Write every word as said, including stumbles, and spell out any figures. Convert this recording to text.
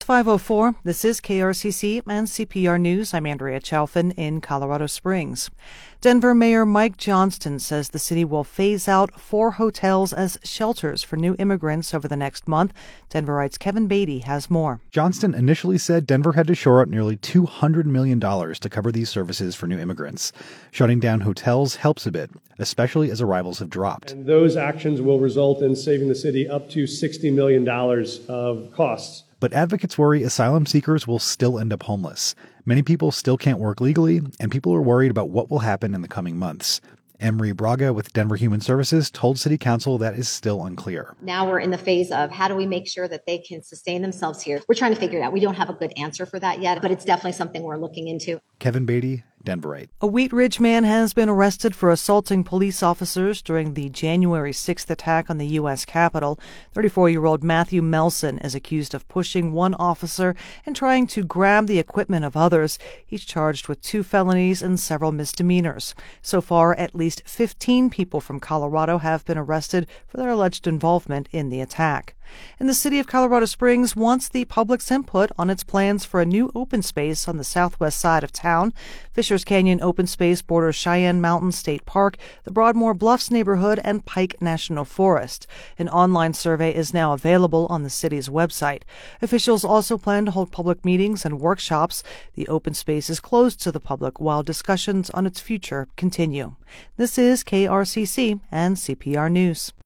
five oh four. This is K R C C and C P R News. I'm Andrea Chalfin in Colorado Springs. Denver Mayor Mike Johnston says the city will phase out four hotels as shelters for new immigrants over the next month. Denverites Kevin Beatty has more. Johnston initially said Denver had to shore up nearly two hundred million dollars to cover these services for new immigrants. Shutting down hotels helps a bit, especially as arrivals have dropped. And those actions will result in saving the city up to sixty million dollars of costs. But advocates worry asylum seekers will still end up homeless. Many people still can't work legally, and people are worried about what will happen in the coming months. Emery Braga with Denver Human Services told City Council that is still unclear. Now we're in the phase of how do we make sure that they can sustain themselves here? We're trying to figure it out. We don't have a good answer for that yet, but it's definitely something we're looking into. Kevin Beatty, Denverite. A Wheat Ridge man has been arrested for assaulting police officers during the January sixth attack on the U S Capitol. thirty-four-year-old Matthew Melson is accused of pushing one officer and trying to grab the equipment of others. He's charged with two felonies and several misdemeanors. So far, at least fifteen people from Colorado have been arrested for their alleged involvement in the attack. And the city of Colorado Springs wants the public's input on its plans for a new open space on the southwest side of town. Fishers Canyon Open Space borders Cheyenne Mountain State Park, the Broadmoor Bluffs neighborhood, and Pike National Forest. An online survey is now available on the city's website. Officials also plan to hold public meetings and workshops. The open space is closed to the public while discussions on its future continue. This is K R C C and C P R News.